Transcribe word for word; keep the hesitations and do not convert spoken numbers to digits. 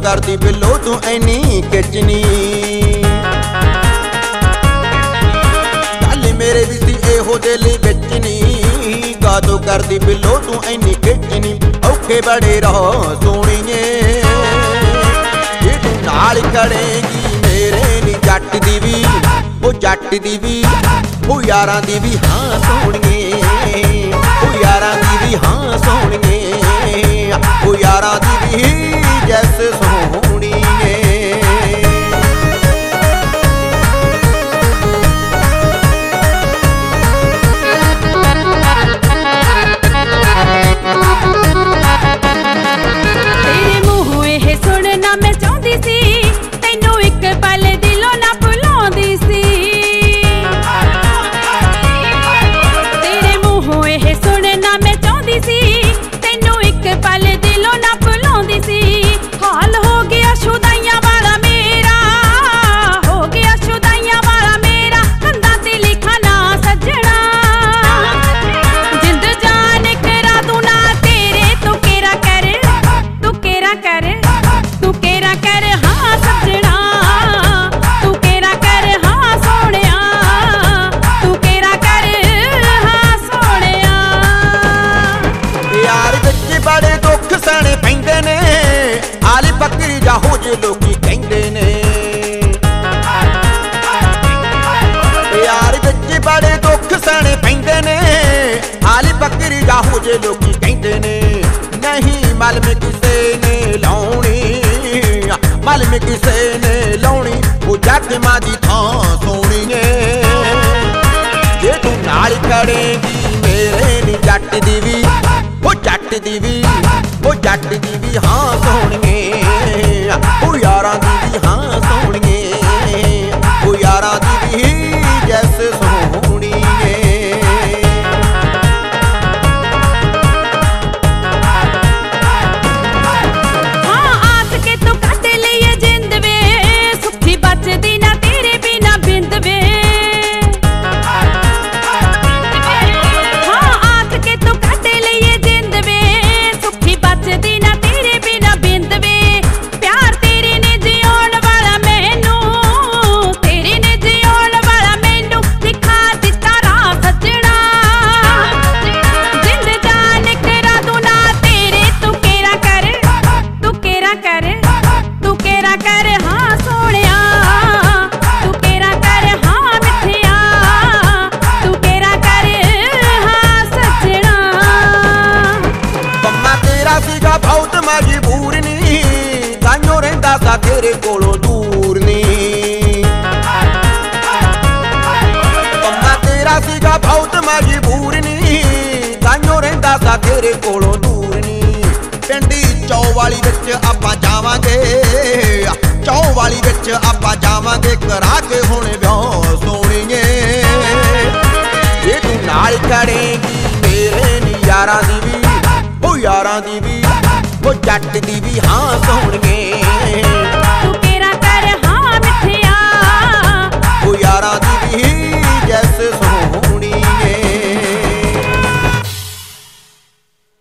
करदी बिल्लो तू ऐनी खिचनी। गल मेरे भी सी एहो दिल विच नी, कादो करदी बिल्लो तू ऐनी खिचनी। औखे बड़े रहो सोहणीए जे तू नाल खड़ेगी मेरे नी जट दी भी ओ जट दी भी ओ यारां दी भी हाँ सोहणीए ओ यारां दी भी हाँ सोहणीए ओ यारां दी भी जैसे सोहणीए। तेरे मूंहों एह सुनना मैं चाहती सी, तैनू एक पल दिलों ना भुलाउंदी सी। तेरे मूंहों एह सुनना मैं चाहती सी, तैनू एक पल दिलों ना भुलाउंदी सी। हाल हो गया शुदाइयां वाला मेरा, हो गया शुदाइयां वाला मेरा, कंधां ते लिखा ना सजना। जिंद जान करा तू ना तेरे, तू केरा कर तू केरा कर तू केरा कर हाँ सजना। तू केरा कर हाँ सोहणिया, तू केरा कर हाँ सोहणिया। यार विच बड़े दुख सहणे पैंदे ने, आली बकरी जा हो जे लोकी कहंदे ने। यार विच बड़े दुख सहणे पैंदे ने, आली बकरी जा हो जे लोकी कहंदे ने। नहीं मल में किसे ने लाउणी, मल में किसे ने लाउणी, ओ जट मां दी थां सोहणीए जे तू नाल खड़ेगी मेरे नी जट दी भी ओ जट दी भी ओ जट दी भी हाँ सोहणीए ओ यारां दी भी हाँ सोहणीए ओ यारां दी भी जैसे सोहणीए। हाँ आस के तू कट लिए जिंद वे, सुखी बचदी ना तेरे बिना बिंद वे। हाँ आस के तू कट लिए जिंद वे, सुखी बचदी ना तेरे बिना बिंद वे। प्यार तेरे ने जिउण वाला मैनू, तेरे ने जिउण वाला मैनू दिखा दिता राह सजना। जिंद जान करा तू ना तेरे, तू केरा कर तू केरा कर तू केरा कर हाँ सोहणिया। तू केरा कर हाँ मिठिया, तू केरा कर हाँ सजना। पंमा तेरा सीगा बहुत मजबूर नी, ताइयों रहिंदा सा तेरे कोलों दूर नी। पंमा तेरा सीगा बहुत मजबूर नी, ताइयों रहिंदा सा तेरे कोलों दूर नी। पिंडी चौ वाली विच आपां जावांगे, चौ वाली विच आपां जावांगे, करा के हुण विआह सोहणीए जे तू नाल खड़ेगी मेरे नी यारां दी भी ओ यारां दी भी ओ जट दी भी हाँ सोहणीए